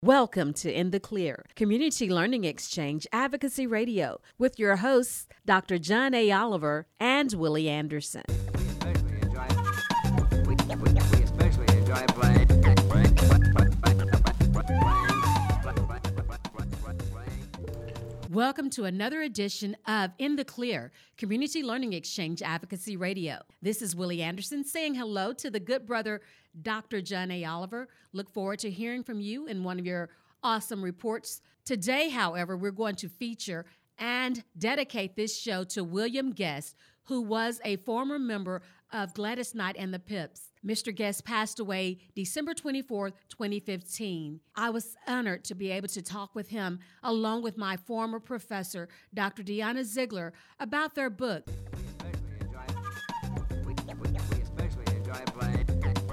Welcome to In the Clear, Community Learning Exchange Advocacy Radio, with your hosts, Dr. John A. Oliver and Willie Anderson. We especially enjoy playing. Welcome to another edition of In the Clear, Community Learning Exchange Advocacy Radio. This is Willie Anderson saying hello to the good brother, Dr. John A. Oliver. Look forward to hearing from you in one of your awesome reports. Today, however, we're going to feature and dedicate this show to William Guest, who was a former member of Gladys Knight and the Pips. Mr. Guest passed away December 24th, 2015. I was honored to be able to talk with him along with my former professor, Dr. Deanna Ziegler, about their book. We especially enjoy playing.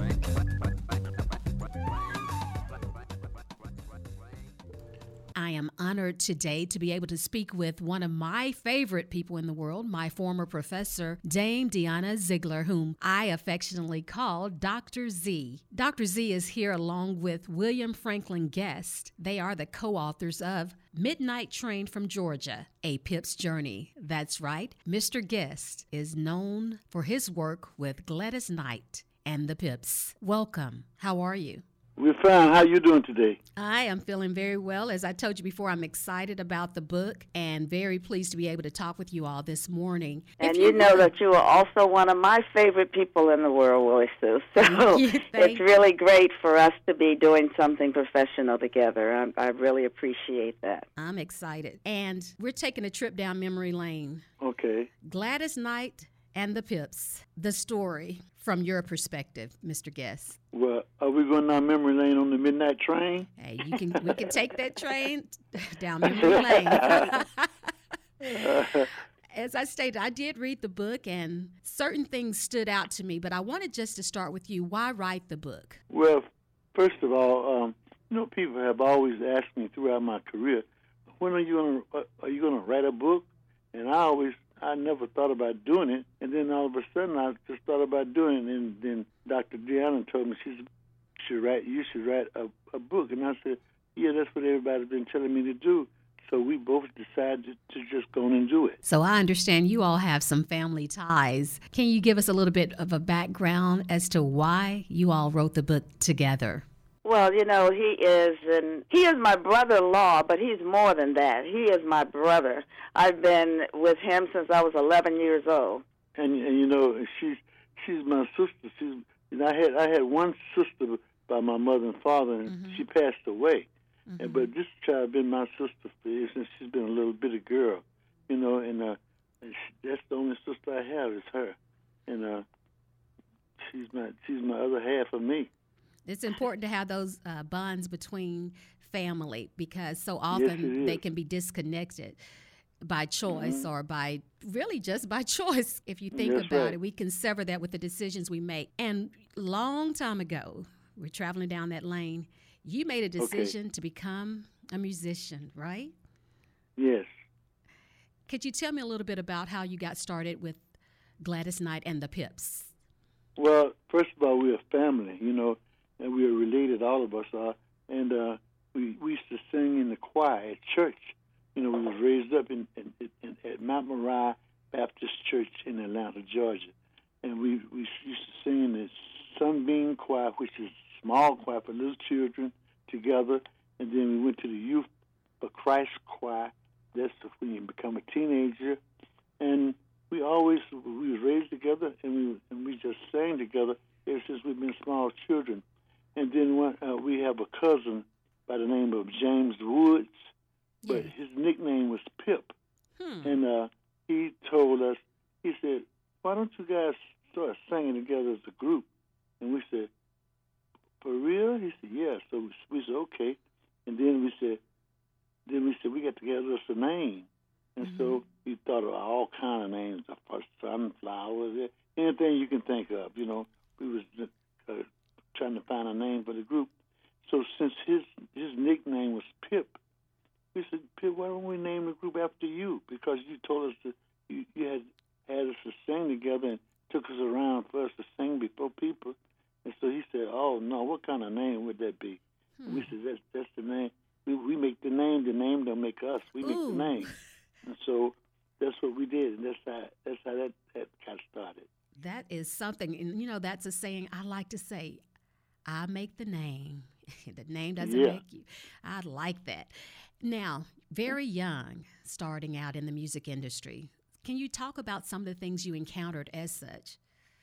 I am honored today to be able to speak with one of my favorite people in the world, my former professor, Dame Deanna Ziegler, whom I affectionately call Dr. Z. Dr. Z is here along with William Franklin Guest. They are the co-authors of Midnight Train from Georgia, A Pip's Journey. That's right, Mr. Guest is known for his work with Gladys Knight and the Pips. Welcome. How are you? We're fine. How you doing today? I am feeling very well. As I told you before, I'm excited about the book and very pleased to be able to talk with you all this morning. And you know that you are also one of my favorite people in the world, Willie Sue. So it's really great for us to be doing something professional together. I really appreciate that. I'm excited. And we're taking a trip down memory lane. Okay. Gladys Knight and the Pips, the story from your perspective, Mr. Guest. Well, are we going down memory lane on the midnight train? Hey, we can take that train down memory lane. As I stated, I did read the book, and certain things stood out to me, but I wanted just to start with you. Why write the book? Well, first of all, people have always asked me throughout my career, when are you going to write a book? And I never thought about doing it, and then all of a sudden I just thought about doing it, and then Dr. Deanna told me you should write a book, and I said, yeah, that's what everybody's been telling me to do. So we both decided to just go and do it. So I understand you all have some family ties. Can you give us a little bit of a background as to why you all wrote the book together? Well, you know, he is my brother-in-law, but he's more than that. He is my brother. I've been with him since I was 11 years old. And you know, she's my sister. I had one sister by my mother and father, and she passed away. Mm-hmm. But this child been my sister since she's been a little bitty girl, you know. And that's the only sister I have is her, and she's my other half of me. It's important to have those bonds between family because so often they can be disconnected by choice or by really just by choice. If you think about it, we can sever that with the decisions we make. And long time ago, we're traveling down that lane, you made a decision to become a musician, right? Yes. Could you tell me a little bit about how you got started with Gladys Knight and the Pips? Well, first of all, we're a family, you know. And we are related, all of us are. And we used to sing in the choir at church. You know, we was raised up at Mount Moriah Baptist Church in Atlanta, Georgia. And we used to sing in the Sunbeam Choir, which is a small choir for little children together. And then we went to the Youth for Christ Choir. That's when you become a teenager. And we was raised together, and we just sang together ever since we've been small children. And then we have a cousin by the name of James Woods, but his nickname was Pip. And he told us, he said, why don't you guys start singing together as a group? And we said, for real? He said, yeah. So we said, okay. And then we said, we got to get us a name. And so he thought of all kind of names, sunflowers, anything you can think of, you know. We was trying to find a name for the group. So since his nickname was Pip, we said, Pip, why don't we name the group after you? Because you told us that you had us to sing together and took us around for us to sing before people. And so he said, oh, no, what kind of name would that be? We said, that's the name. don't make us. We make the name. And so that's what we did, and that's how that got started. That is something, and that's a saying I like to say. I make the name. The name doesn't make you. I like that. Now, very young, starting out in the music industry. Can you talk about some of the things you encountered as such?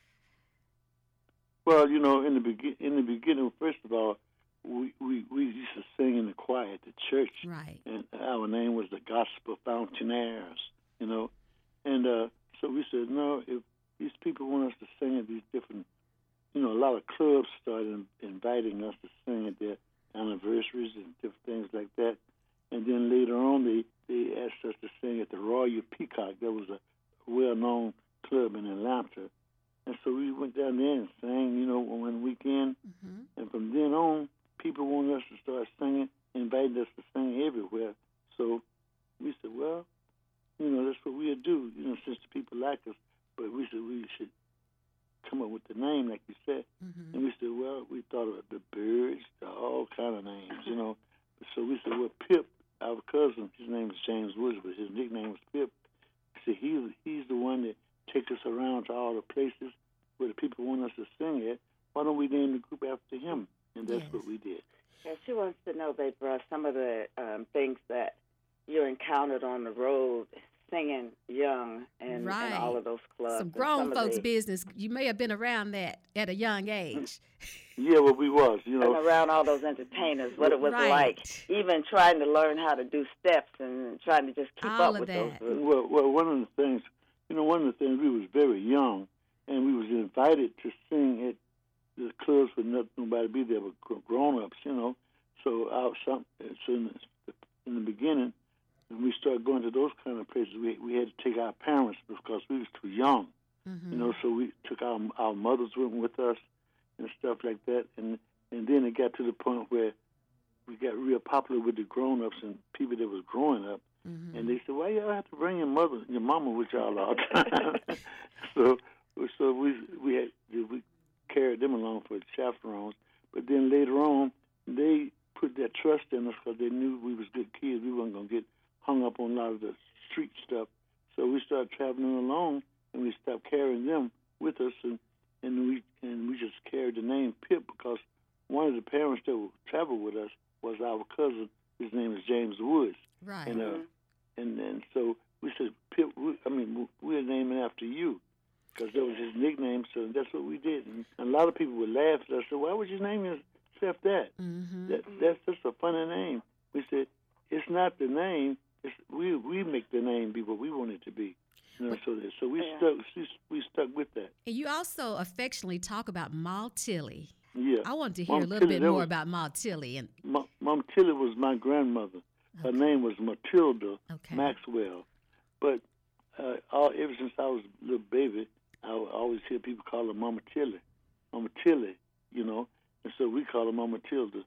Well, in the beginning, first of all, we used to sing in the choir at the church, right? And our name was the Gospel Fountainaires, and so we said, no, if these people want us to sing at these different, a lot of clubs started inviting us to sing at their anniversaries and different things like that, and then later on they asked us to sing at the Royal Peacock. That was a well-known club in Atlanta. And so we went down there and sang, one weekend. Mm-hmm. And from then on, people wanted us to start singing, invited us to sing everywhere. So we said, well, that's what we'll do, since the people like us. But we said we should come up with the name, like you said. Mm-hmm. And we said, well, we thought of the Birds, all kind of names, So we said, well, Pip, our cousin, his name is James Woods, but his nickname was Pip. So he's the one that takes us around to all the places where the people want us to sing at. Why don't we name the group after him? And that's what we did. Yeah, she wants to know, Babe, some of the things that you encountered on the road singing young and all of those clubs. Some grown folks' business. You may have been around that at a young age. Yeah, well, we was, And around all those entertainers, what it was like, even trying to learn how to do steps and trying to just keep up with those groups. Well, one of the things, we was very young, and we was invited to sing at the clubs with nobody be there but grown-ups, So in the beginning, when we started going to those kind of places, we had to take our parents because we was too young, So we took our mothers with us and stuff like that, and then it got to the point where we got real popular with the grown-ups and people that was growing up, and they said, "Why y'all have to bring your mama with y'all all the time?" so we carried them along for chaperones, but then later on they put that trust in us because they knew we was good kids. We weren't gonna get hung up on a lot of the street stuff, so we started traveling along, and we stopped carrying them with us, and we just carried the name Pip because one of the parents that would travel with us was our cousin. His name is James Woods. Right. And so we said, Pip, we're naming after you because that was his nickname, so that's what we did. And a lot of people would laugh at us. So why would you name yourself that? Mm-hmm. That's just a funny name. We said, it's not the name. We make the name be what we want it to be. So we stuck with that. And you also affectionately talk about Ma Tilly. Yeah. I wanted to hear a little bit more about Ma Tilly. And Mom Tilly was my grandmother. Her name was Matilda Maxwell. But ever since I was a little baby, I would always hear people call her Mama Tilly. Mama Tilly, And so we call her Mama Tilda,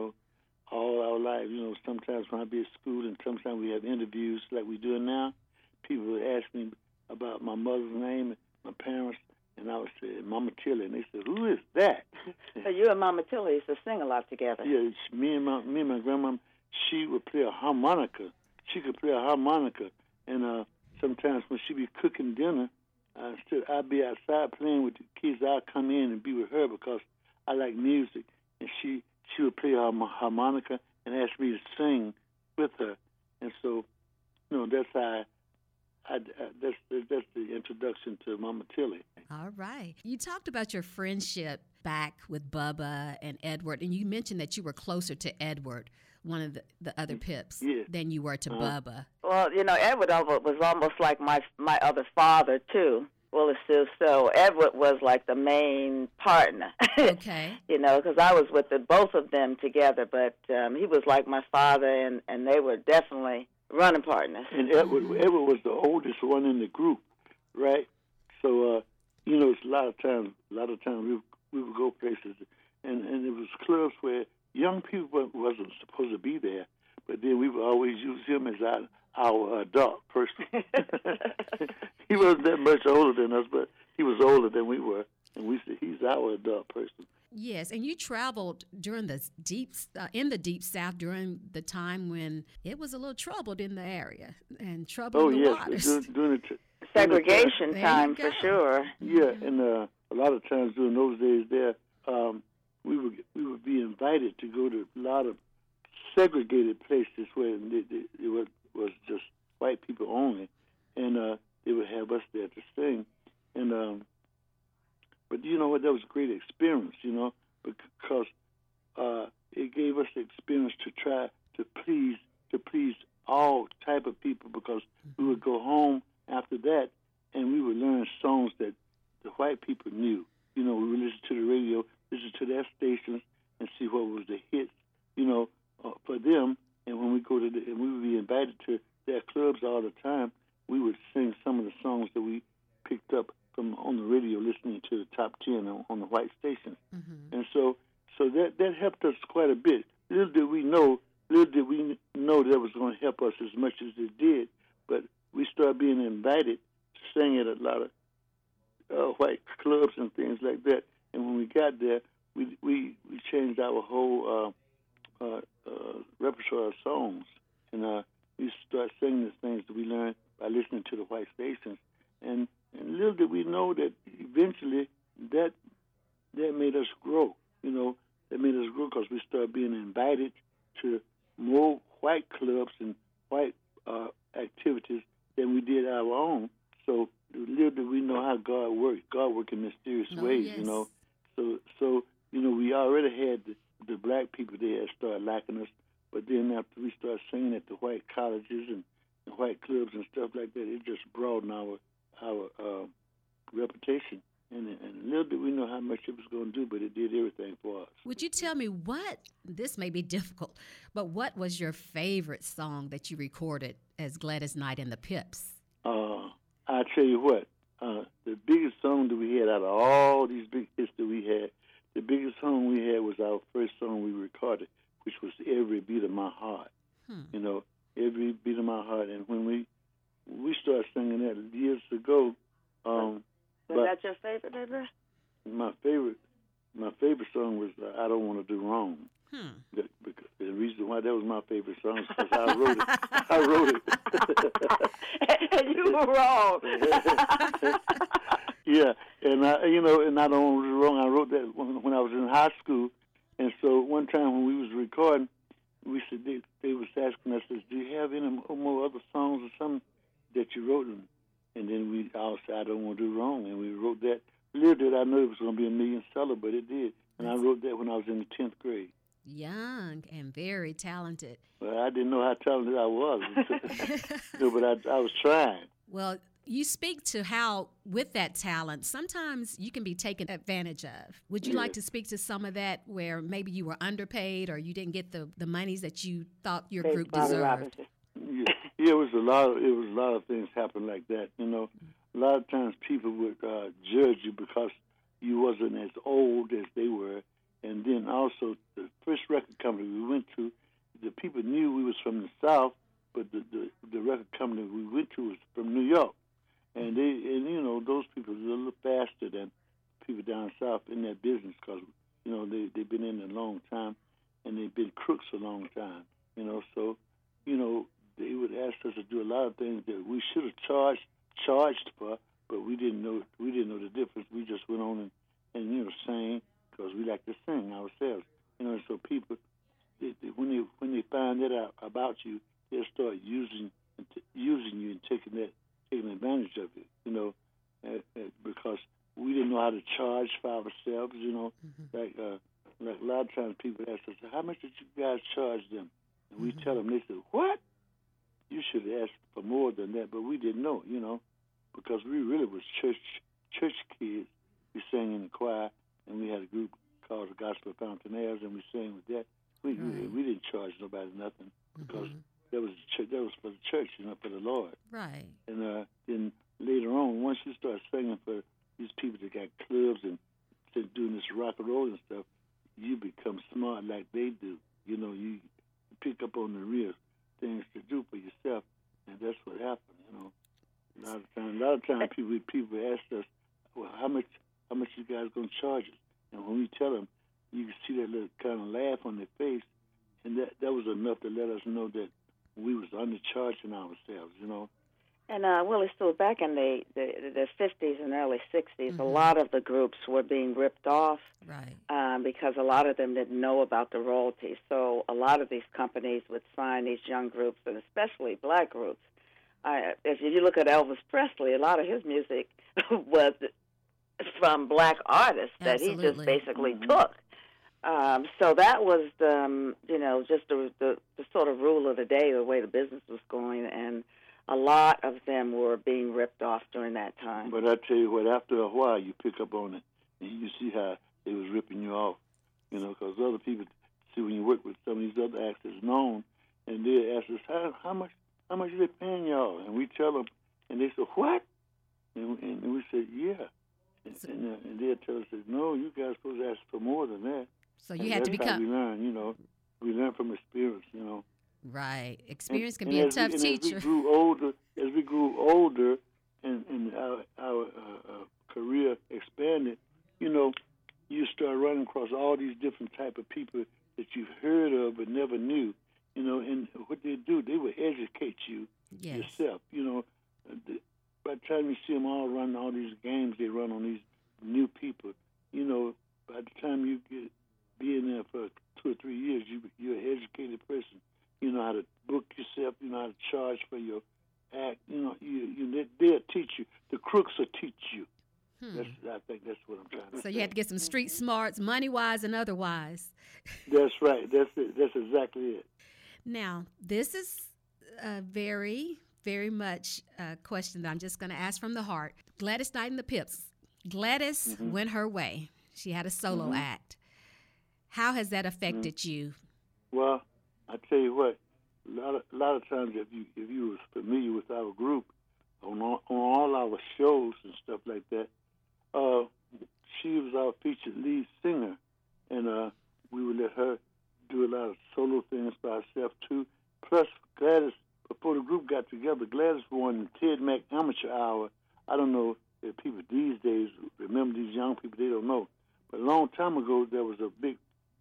all our life. Sometimes when I be at school and sometimes we have interviews like we're doing now, people would ask me about my mother's name and my parents, and I would say, Mama Tilly. And they said, who is that? So you and Mama Tilly used to sing a lot together. Yeah, me and my grandma, she would play a harmonica. She could play a harmonica. And sometimes when she be cooking dinner, I'd be outside playing with the kids. I'd come in and be with her because I like music. And she would play a harmonica and ask me to sing with her. And so, that's how that's the introduction to Mama Tilly. All right. You talked about your friendship back with Bubba and Edward, and you mentioned that you were closer to Edward, one of the other Pips, than you were to Bubba. Well, Edward was almost like my other father, too, Willie Sue. So Edward was like the main partner. Okay. Because I was with both of them together, but he was like my father, and they were definitely running partners. And Edward was the oldest one in the group, right? So, it's a lot of times we would go places, and it was clubs where young people wasn't supposed to be there, but then we would always use him as our adult person. He wasn't that much older than us, but he was older than we were, and we said, he's our adult person. Yes, and you traveled during the in the deep South during the time when it was a little troubled in the area and trouble in the waters. During segregation time for sure. Yeah, and a lot of times during those days there, we would be invited to go to a lot of segregated places where it was just white people only, and they would have us there to sing. And but you know what? That was a great experience, you know, because it gave us the experience to try to please all type of people, because we would go home after that and we would learn songs that the white people knew. You know, we would listen to the radio, listen to their stations, and see what was the hits, you know, for them. And when we go to and we would be invited to their clubs all the time, we would sing some of the songs that we picked up from on the radio, listening to the top 10 on the white stations. Mm-hmm. And so that helped us quite a bit. Little did we know that was going to help us as much as it did. But we started being invited to sing at a lot of white clubs and things like that. And when we got there, we changed our whole repertoire of songs, and we started singing the things that we learned by listening to the white stations. And little did we know that eventually that made us grow. You know, that made us grow because we started being invited to more white clubs and white activities than we did our own. So little did we know how God worked. God worked in mysterious ways, yes. You know. So you know, we already had the black people there that started liking us, but then after we started singing at the white colleges and the white clubs and stuff like that, it just broadened our reputation. And little did we know how much it was going to do, but it did everything for us. Would you tell me this may be difficult, but what was your favorite song that you recorded as Gladys Knight and the Pips? I'll tell you what, the biggest song that we had out of all these big hits that we had, the biggest song we had was our first song we recorded, which was Every Beat of My Heart. You know, Every Beat of My Heart. And when we started singing that years ago. Was that your favorite, baby? My favorite song was I Don't Want to Do Wrong. The reason why that was my favorite song is because I wrote it. And you were wrong. Yeah, and I don't want to do wrong. I wrote that when I was in high school, and so one time when we was recording, we said they was asking us, "Do you have any more other songs or something that you wrote?" And then we all said, "I Don't Want to Do Wrong," and we wrote that. Little did I know it was going to be a million seller, but it did. And I wrote that when I was in the 10th grade. Young and very talented. Well, I didn't know how talented I was, but I was trying. Well, you speak to how, with that talent, sometimes you can be taken advantage of. Would you like to speak to some of that, where maybe you were underpaid or you didn't get the monies that you thought your group deserved? Yeah, it was a lot of things happen like that. You know, a lot of times people would judge you because you wasn't as old as they were. And then also the first record company we went to, the people knew we was from the South, but the record company we went to was from New York. And you know, those people were a little faster than people down south in that business, because you know they've been in it a long time, and they've been crooks a long time. You know, so you know they would ask us to do a lot of things that we should have charged for, but we didn't know the difference. We just went on and you know sang, because we like to sing ourselves. You know, so people when they find that out about you, they'll start using you and taking advantage of it, you know, because we didn't know how to charge for ourselves, you know. Like a lot of times people ask us, "How much did you guys charge them?" And we tell them, they say, "What? You should have asked for more than that." But we didn't know, you know, because we really was church kids. We sang in the choir, and we had a group called the Gospel Fountainaires, and we sang with that. We didn't charge nobody nothing, because that was for the church, you know, for the Lord. Right. And then later on, once you start singing for these people that got clubs and doing this rock and roll and stuff, you become smart like they do. You know, you pick up on the real things to do for yourself, and that's what happened. You know, a lot of times people ask us, "Well, how much you guys gonna charge us?" And when we tell them you could see that little kind of laugh on their face, and that was enough to let us know that we was undercharging ourselves, you know. And Willie Stewart, back in the 50s and early 60s, a lot of the groups were being ripped off, right? Because a lot of them didn't know about the royalties. So a lot of these companies would sign these young groups, and especially black groups. If you look at Elvis Presley, a lot of his music was from black artists that he just basically took. So that was, just the sort of rule of the day, the way the business was going, and a lot of them were being ripped off during that time. But I tell you what, after a while, you pick up on it, and you see how they was ripping you off, you know, because other people, see, when you work with some of these other acts that's known, and they ask us, how much are they paying y'all? And we tell them, and they say, what? And we say, yeah. And they'll tell us, no, you guys supposed to ask for more than that. So you had to become. That's how we learn, you know. We learn from experience, you know. Right. Experience can be a tough teacher. As we grew older, and our career expanded, you know, you start running across all these different type of people that you've heard of but never knew, you know. And what they do, they will educate you yourself, you know. By the time you see them all run all these games they run on these new people, you know, by the time you be in there for 2 or 3 years, you're an educated person. You know how to book yourself. You know how to charge for your act. You know, they'll teach you. The crooks will teach you. I think that's what I'm trying to say. So you had to get some street smarts, money-wise and otherwise. That's right. That's it. That's exactly it. Now, this is a very, very much a question that I'm just going to ask from the heart. Gladys Knight and the Pips. Gladys went her way. She had a solo act. How has that affected you? Well, I tell you what, a lot of times if you was familiar with our group on all our shows and stuff like that, she was our featured lead singer, and we would let her do a lot of solo things by herself too. Plus, Gladys, before the group got together, Gladys won the Ted Mack Amateur Hour. I don't know if people these days remember, these young people, they don't know. But a long time ago, there was a big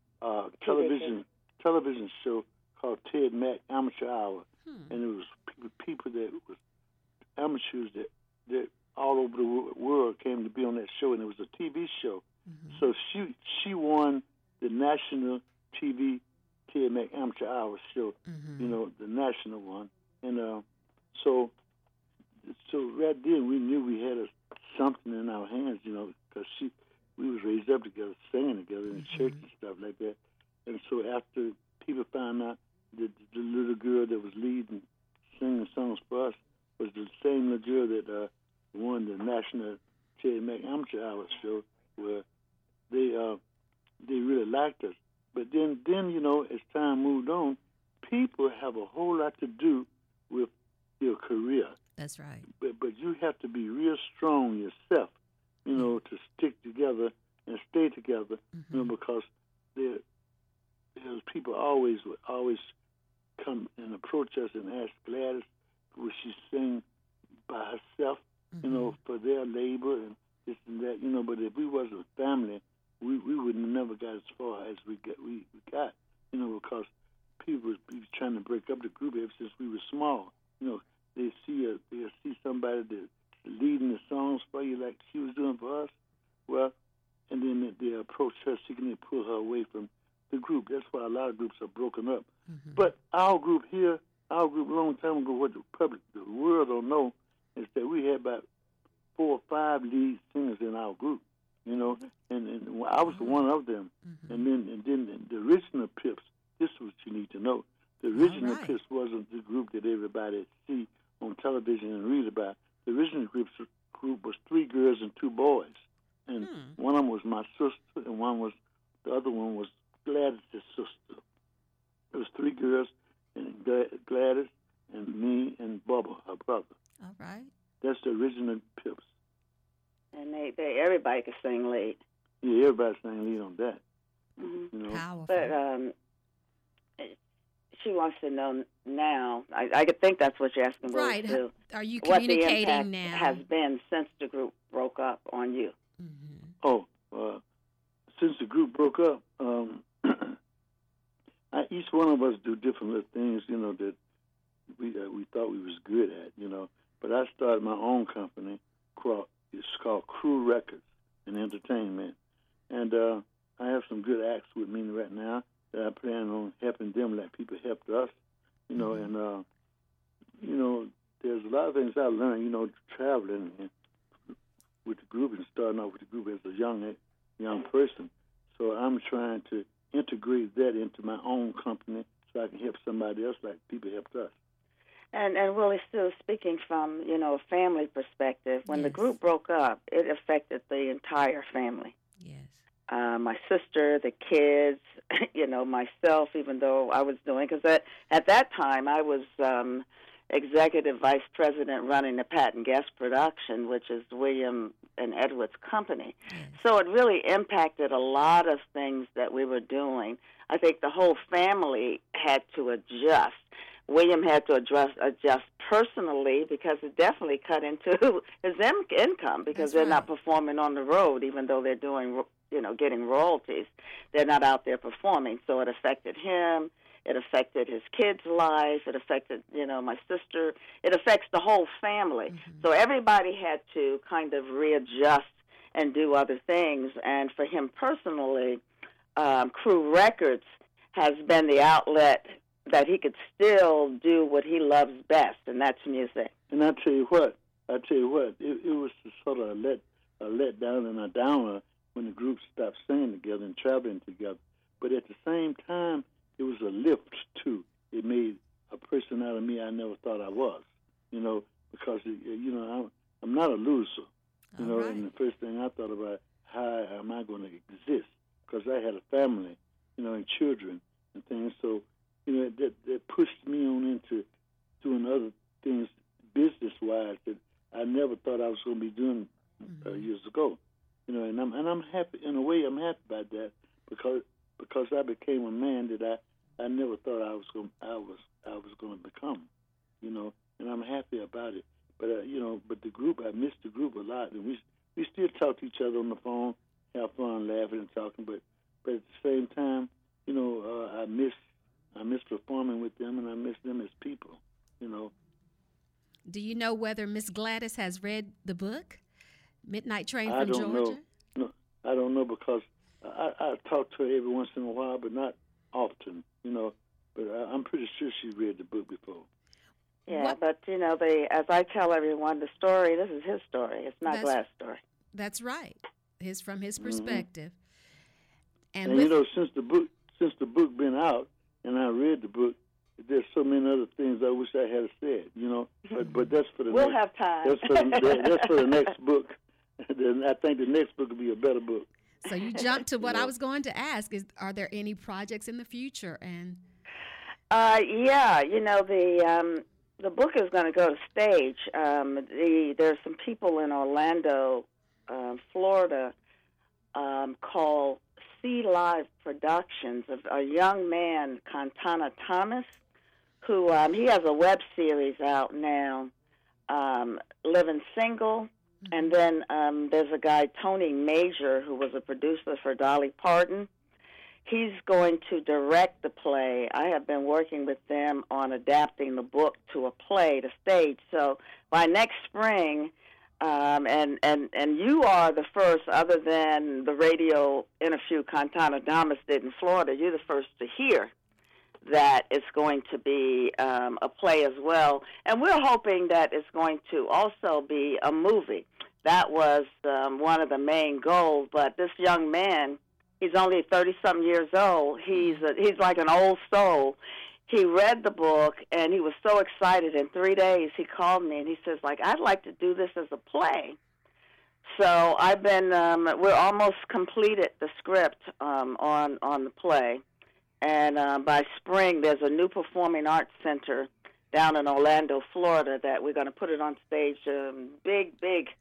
television show called Ted Mack Amateur Hour, and it was people that was amateurs that all over the world came to be on that show, and it was a TV show. So she won the national TV Ted Mack Amateur Hour show, you know, the national one, and so right then we knew we had something in our hands, you know, because we was raised up together, singing together in church and stuff like that. And so after people found out that the little girl that was leading, singing songs for us, was the same little girl that won the national Ted Mack Amateur Hour show, where they really liked us. But then you know, as time moved on, people have a whole lot to do with your career. That's right. But you have to be real strong yourself, you know, to stick together and stay together, you know, because there's people always come and approach us and ask Gladys, would she sing by herself, you know, for their labor and this and that, you know. But if we wasn't a family, we would have never got as far as we got, you know, because people would be trying to break up the group ever since we were small. You know, they see somebody that's leading the songs for you like she was doing for us. Well, and then they approach her seeking to pull her away from the group. That's why a lot of groups are broken up. But our group a long time ago, what the world don't know is that we had about 4 or 5 lead singers in our group, you know, and I was one of them. And then the original Pips, this is what you need to know. The original Pips wasn't the group that everybody see on television and read about. The original group was 3 girls and 2 boys. And one of them was my sister, and the other one was Gladys' sister. It was 3 girls, and Gladys, and me, and Bubba, her brother. All right. That's the original Pips. And everybody could sing lead. Yeah, everybody sang lead on that. You know? Powerful. But she wants to know now. I could think that's what you're asking. Right. Too. Are you communicating what the now? impact has been since the group broke up on you? Oh, since the group broke up, Each one of us do different little things, that we thought we was good at, But I started my own company. It's called Crew Records and Entertainment, and I have some good acts with me right now that I plan on helping them like people helped us, And there's a lot of things I learned, traveling with the group and starting off with the group as a young person. So I'm trying to integrate that into my own company so I can help somebody else like people helped us. And Willie, still speaking from, a family perspective, when the Yes. group broke up, it affected the entire family. Yes. My sister, the kids, myself, even though I was doing, because at that time I was executive vice president running the Patent Guest Production, which is William and Edward's company. Yes. So it really impacted a lot of things that we were doing. I think the whole family had to adjust. William had to adjust personally because it definitely cut into his income because That's they're right. not performing on the road, even though they're doing, getting royalties. They're not out there performing. So it affected him. It affected his kids' life. It affected, my sister. It affects the whole family. Mm-hmm. So everybody had to kind of readjust and do other things. And for him personally, Crew Records has been the outlet that he could still do what he loves best, and that's music. And I tell you what, it was sort of a let down and a downer when the group stopped singing together and traveling together. But at the same time, it was a lift too. It made a person out of me I never thought I was, because I'm not a loser, All right. And the first thing I thought about, how am I going to exist? Because I had a family, and children and things. So, that pushed me on into doing other things business-wise that I never thought I was going to be doing years ago. And I'm happy in a way. I'm happy about that because I became a man that I never thought I was going to become. And I'm happy about it. But but the group, I miss the group a lot, and we still talk to each other on the phone, have fun, laughing and talking. But at the same time, I miss performing with them, and I miss them as people. Do you know whether Miss Gladys has read the book, Midnight Train I from don't Georgia? know. No, I don't know because I talk to her every once in a while, but not often. But I'm pretty sure she read the book before. Yeah, What- but, as I tell everyone, the story, this is his story. It's not That's- Glass' story. That's right. From his Mhm. perspective. And And with, since the book been out, and I read the book, there's so many other things I wish I had said. But that's for the We'll next. have time. That's for the next book. Then I think the next book will be a better book. so you jumped to what I Yeah. was going to ask: are there any projects in the future? And Yeah, the book is going to go to stage. There's some people in Orlando, Florida, called Sea Live Productions, of a young man, Cantana Thomas, who he has a web series out now, Living Single. And then there's a guy, Tony Major, who was a producer for Dolly Parton. He's going to direct the play. I have been working with them on adapting the book to a play to stage. So by next spring, and you are the first, other than the radio interview Cantana Thomas did in Florida, you're the first to hear that it's going to be a play as well. And we're hoping that it's going to also be a movie. That was one of the main goals. But this young man, he's only 30-something years old. He's like an old soul. He read the book, and he was so excited. In 3 days, he called me, and he says, I'd like to do this as a play. So I've been, we're almost completed the script on the play. And by spring, there's a new performing arts center down in Orlando, Florida, that we're going to put it on stage, big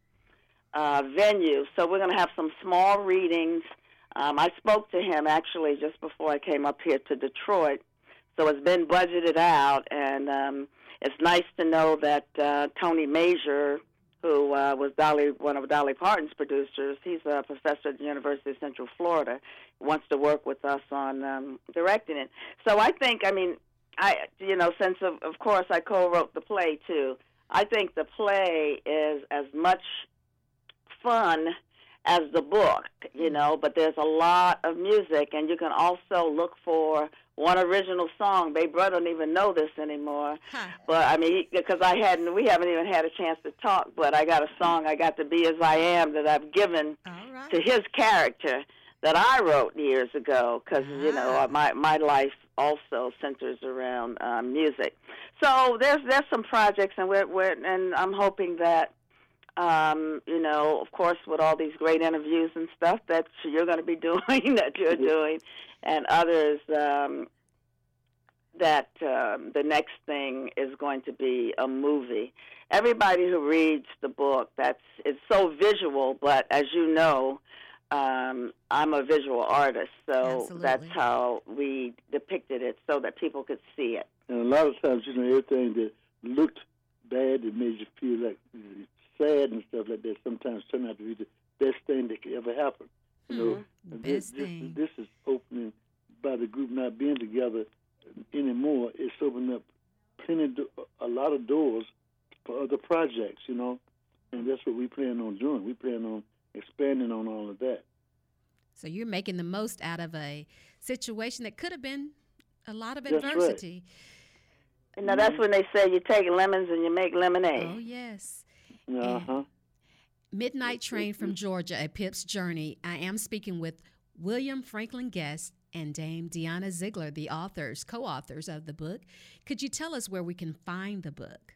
venue. So we're going to have some small readings. I spoke to him, actually, just before I came up here to Detroit. So it's been budgeted out, and it's nice to know that Tony Major, who was one of Dolly Parton's producers, he's a professor at the University of Central Florida. wants to work with us on directing it. So I think, since of course I co-wrote the play too, I think the play is as much fun as the book, but there's a lot of music, and you can also look for one original song. Babe Brother don't even know this anymore, but because we haven't even had a chance to talk, but I got a song, I Got to Be As I Am, that I've given to his character that I wrote years ago, because, my life also centers around music. So there's some projects, and and I'm hoping that, of course, with all these great interviews and stuff that you're going to be doing, that you're doing, and others, that the next thing is going to be a movie. Everybody who reads the book, it's so visual, but as you know, I'm a visual artist, so Absolutely. That's how we depicted it, so that people could see it. And a lot of times, everything that looked bad, that made you feel like sad and stuff like that, sometimes turn out to be the best thing that could ever happen. This is opening, by the group not being together anymore, it's opening up a lot of doors for other projects, and that's what we plan on doing. We plan on expanding on all of that. So you're making the most out of a situation that could have been a lot of adversity. Right. That's when they say you take lemons and you make lemonade. Oh, yes. Uh-huh. Midnight Train from Georgia, A Pip's Journey. I am speaking with William Franklin Guest and Dame Deanna Ziegler, the co-authors of the book. Could you tell us where we can find the book?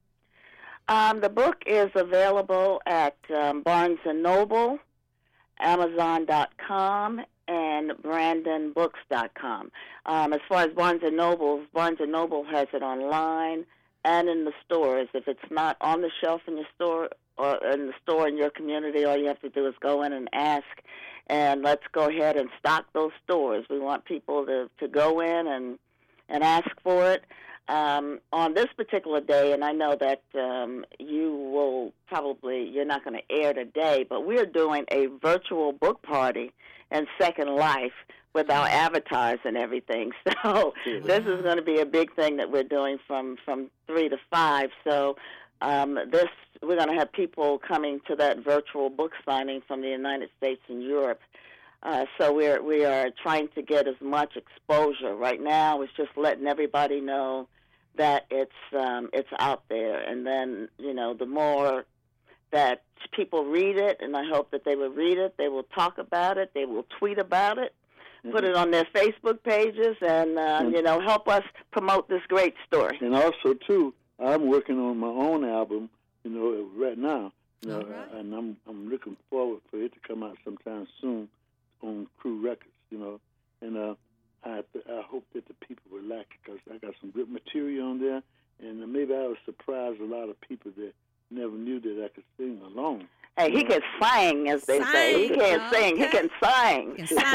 The book is available at Barnes & Noble, Amazon.com, and BrandonBooks.com. As far as Barnes & Noble has it online and in the stores. If it's not on the shelf in your store or in the store in your community, all you have to do is go in and ask, and let's go ahead and stock those stores. We want people to go in and ask for it. On this particular day, and I know that you're not going to air today, but we're doing a virtual book party in Second Life with our avatars and everything. So this is going to be a big thing that we're doing from 3 to 5. So we're going to have people coming to that virtual book signing from the United States and Europe. So we are trying to get as much exposure. Right now, it's just letting everybody know that it's out there, and then the more that people read it, and I hope that they will read it, they will talk about it, they will tweet about it, put it on their Facebook pages, and help us promote this great story. And also too, I'm working on my own album, right now, and I'm looking forward for it to come out sometime soon on Crew Records, and I hope that the people will like it, because I got some good material on there, and maybe I will surprise a lot of people that never knew that I could sing alone. Hey, he can sing, as they say. He can't sing. He can sing.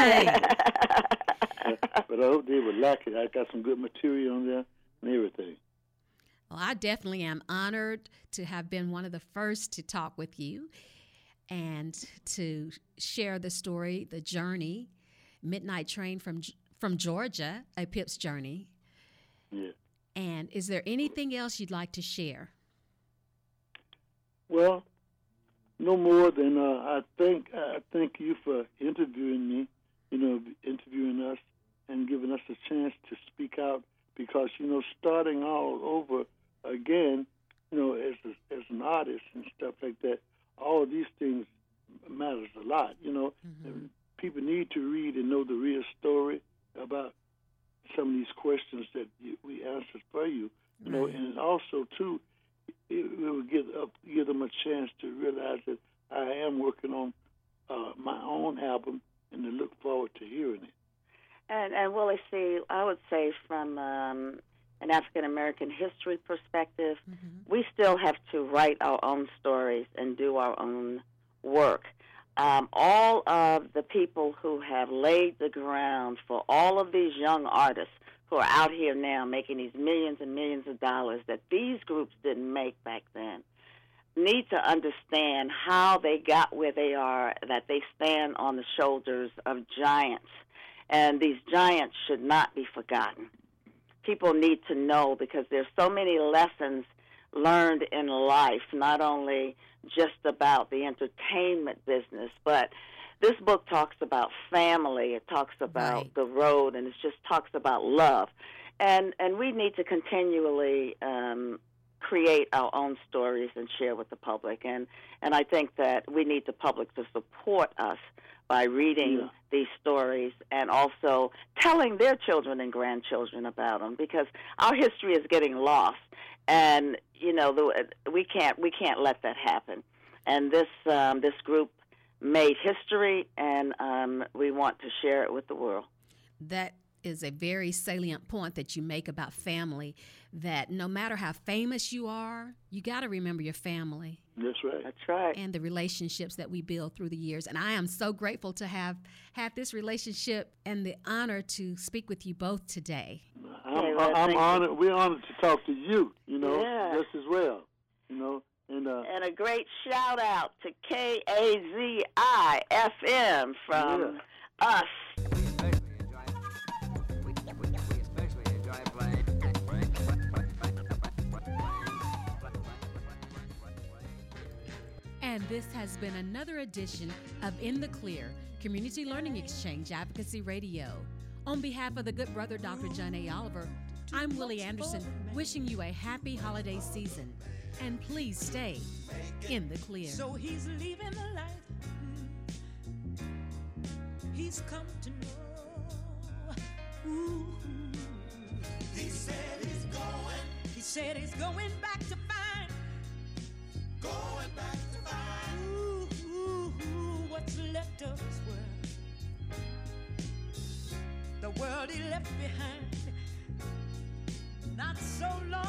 But I hope they would like it. I got some good material on there and everything. Well, I definitely am honored to have been one of the first to talk with you and to share the story, the journey, Midnight Train from Georgia, A Pip's Journey. Yeah. And is there anything else you'd like to share? Well, no more than I thank you for interviewing me, interviewing us and giving us a chance to speak out, because, starting all over again, as an artist and stuff like that, all of these things matters a lot, Mm-hmm. People need to read and know the real story about some of these questions that we answered for you, and also too, it will give them a chance to realize that I am working on my own album, and to look forward to hearing it. And Willie C., I would say from an African American history perspective, we still have to write our own stories and do our own work. All of the people who have laid the ground for all of these young artists who are out here now making these millions and millions of dollars that these groups didn't make back then, need to understand how they got where they are, that they stand on the shoulders of giants. And these giants should not be forgotten. People need to know, because there's so many lessons learned in life, not only just about the entertainment business, but this book talks about family. It talks about the road, and it just talks about love. And we need to continually create our own stories and share with the public. And I think that we need the public to support us by reading these stories and also telling their children and grandchildren about them, because our history is getting lost, and we can't let that happen. And this group made history, and we want to share it with the world. That is a very salient point that you make about family, that no matter how famous you are, you got to remember your family. That's right. That's right. And the relationships that we build through the years. And I am so grateful to have had this relationship and the honor to speak with you both today. I'm honored. We're honored to talk to you, Yes. just as well, And a great shout out to KAZI FM from us. And this has been another edition of In the Clear, Community Learning Exchange Advocacy Radio. On behalf of the good brother, Dr. John A. Oliver, I'm Willie Anderson, wishing you a happy holiday season. And please stay in the clear. So he's leaving the life he's come to know. Ooh. He said he's going back to find. Ooh, what's left of his world. The world he left behind not so long